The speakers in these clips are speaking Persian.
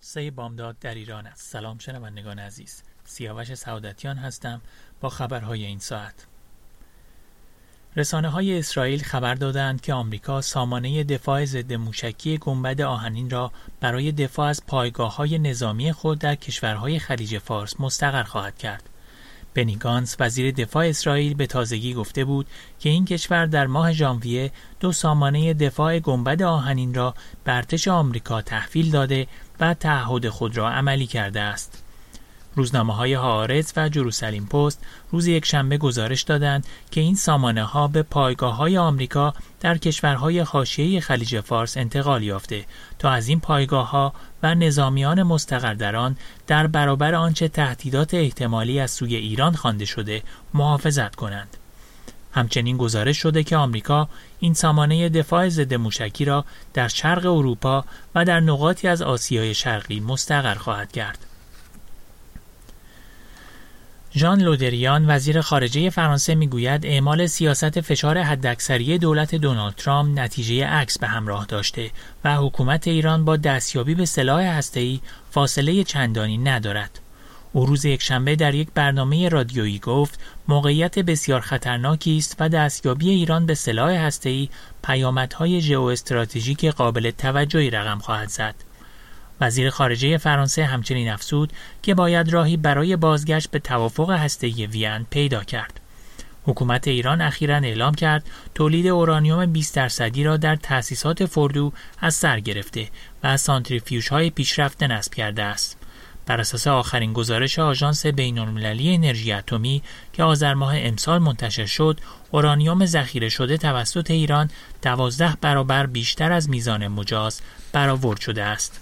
3 بامداد در ایران است. سلام شنوندگان عزیز، سیاوش سعادتیان هستم با خبرهای این ساعت. رسانه‌های اسرائیل خبر دادند که آمریکا سامانه دفاع ضد موشکی گنبد آهنین را برای دفاع از پایگاه‌های نظامی خود در کشورهای خلیج فارس مستقر خواهد کرد. بنی گانتز وزیر دفاع اسرائیل به تازگی گفته بود که این کشور در ماه ژانویه 2 سامانه دفاع گنبد آهنین را به ارتش آمریکا تحویل داده و تعهد خود را عملی کرده است. روزنامه‌های هآرتز و جروسلم پست روز یکشنبه گزارش دادند که این سامانه‌ها به پایگاه‌های آمریکا در کشورهای حاشیه‌ای خلیج فارس انتقال یافته تا از این پایگاه‌ها و نظامیان مستقر در آن در برابر آنچه تهدیدات احتمالی از سوی ایران خوانده شده محافظت کنند. همچنین گزارش شده که آمریکا این سامانه دفاع ضد موشکی را در شرق اروپا و در نقاطی از آسیای شرقی مستقر خواهد کرد. ژان لودریان وزیر خارجه فرانسه میگوید اعمال سیاست فشار حداکثری دولت دونالد ترامپ نتیجه عکس به همراه داشته و حکومت ایران با دستیابی به سلاح هسته‌ای فاصله چندانی ندارد. او روز یکشنبه در یک برنامه رادیویی گفت موقعیت بسیار خطرناکی است و دستیابی ایران به سلاح هسته‌ای پیامدهای ژئواستراتژیک قابل توجهی رقم خواهد زد. وزیر خارجه فرانسه همچنین افزود که باید راهی برای بازگشت به توافق هسته‌ای وین پیدا کرد. حکومت ایران اخیراً اعلام کرد تولید اورانیوم 20% را در تأسیسات فردو از سر گرفته و از سانتریفیوژهای پیشرفته نصب کرده است. بر اساس آخرین گزارش آژانس بین‌المللی انرژی اتمی که آذر ماه امسال منتشر شد، اورانیوم ذخیره شده توسط ایران 12 برابر بیشتر از میزان مجاز برآورد شده است.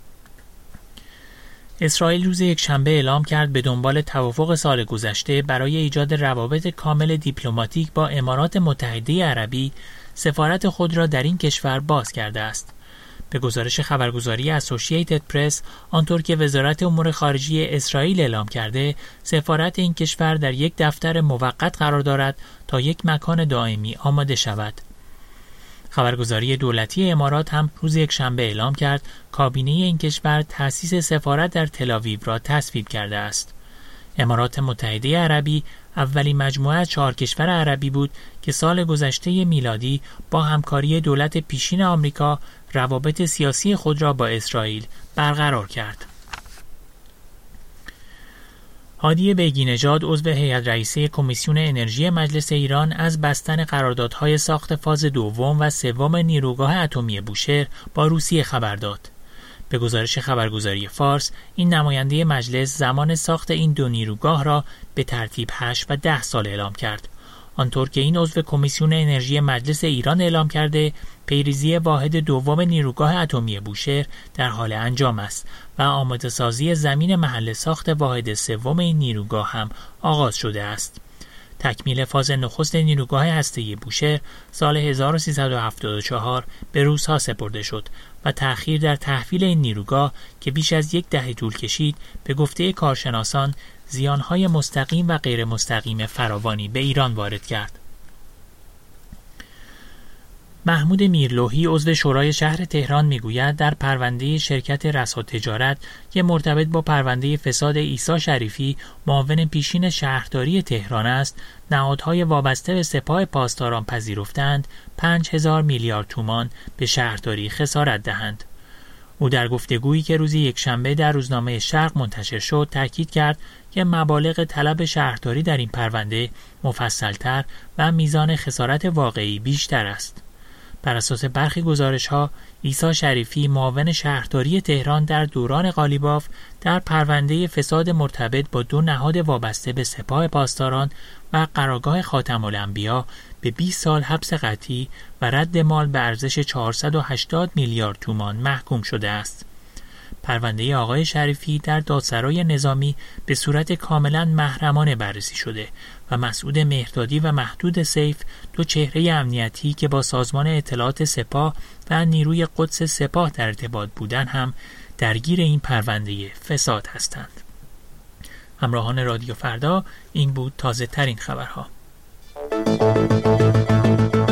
اسرائیل روز یکشنبه اعلام کرد به دنبال توافق سال گذشته برای ایجاد روابط کامل دیپلماتیک با امارات متحده عربی سفارت خود را در این کشور باز کرده است. به گزارش خبرگزاری اسوسییتد پرس، آنطور که وزارت امور خارجه اسرائیل اعلام کرده، سفارت این کشور در یک دفتر موقت قرار دارد تا یک مکان دائمی آماده شود. خبرگزاری دولتی امارات هم روز یکشنبه اعلام کرد کابینه این کشور تأسیس سفارت در تل‌آویو را تصویب کرده است. امارات متحده عربی اولین مجموعه از 4 کشور عربی بود که سال گذشته میلادی با همکاری دولت پیشین آمریکا روابط سیاسی خود را با اسرائیل برقرار کرد. هادی بیگی نژاد عضو هیئت رئیسه کمیسیون انرژی مجلس ایران از بستن قراردادهای ساخت فاز دوم و سوم نیروگاه اتمی بوشهر با روسیه خبر داد. به گزارش خبرگزاری فارس، این نماینده مجلس زمان ساخت این 2 نیروگاه را به ترتیب 8 و 10 سال اعلام کرد. آنطور که این عضو کمیسیون انرژی مجلس ایران اعلام کرده، پیریزی واحد دوم نیروگاه اتمی بوشهر در حال انجام است و آماده سازی زمین محل ساخت واحد سوم این نیروگاه هم آغاز شده است. تکمیل فاز نخست نیروگاه هسته‌ای بوشهر سال 1374 به روس‌ها سپرده شد و تأخیر در تحویل این نیروگاه که بیش از 10 دهه طول کشید به گفته کارشناسان زیانهای مستقیم و غیر مستقیم فراوانی به ایران وارد کرد. محمود میرلوحی عضو شورای شهر تهران میگوید در پرونده شرکت رسا تجارت که مرتبط با پرونده فساد عیسی شریفی معاون پیشین شهرداری تهران است، نهادهای وابسته به سپاه پاسداران پذیرفتند 5000 میلیارد تومان به شهرداری خسارت دهند. او در گفتگویی که روز یکشنبه در روزنامه شرق منتشر شد تاکید کرد که مبالغ طلب شهرداری در این پرونده مفصل‌تر و میزان خسارت واقعی بیشتر است. بر اساس برخی گزارش‌ها، عیسی شریفی معاون شهرداری تهران در دوران قالیباف در پرونده فساد مرتبط با 2 نهاد وابسته به سپاه پاسداران و قرارگاه خاتم الانبیا به 20 سال حبس قطعی و رد مال به ارزش 480 میلیارد تومان محکوم شده است. پرونده آقای شریفی در دادسرای نظامی به صورت کاملا محرمانه بررسی شده و مسعود مهردادی و محدود سیف 2 چهره امنیتی که با سازمان اطلاعات سپاه و نیروی قدس سپاه در ارتباط بودند هم درگیر این پرونده فساد هستند. همراهان رادیو فردا، این بود تازه ترین خبرها.